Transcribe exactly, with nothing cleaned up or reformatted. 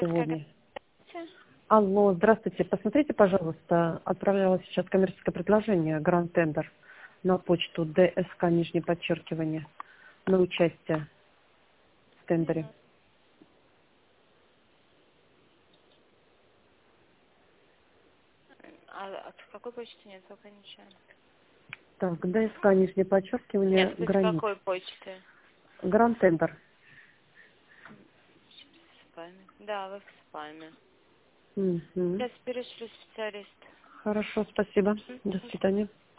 Как сегодня. это? Алло, здравствуйте. Посмотрите, пожалуйста, отправлялось сейчас коммерческое предложение Grand Tender на почту ДСК, нижнее подчеркивание, на участие в тендере. Мгм. А от какой почты нет, пока ничего. Так, ДСК, нижнее Нет, подчеркивание, то есть гранит. какой почты? Grand Tender. В спаме. Да, вы в спаме. Мгм. Сейчас перешлю специалист. Хорошо, спасибо. До свидания.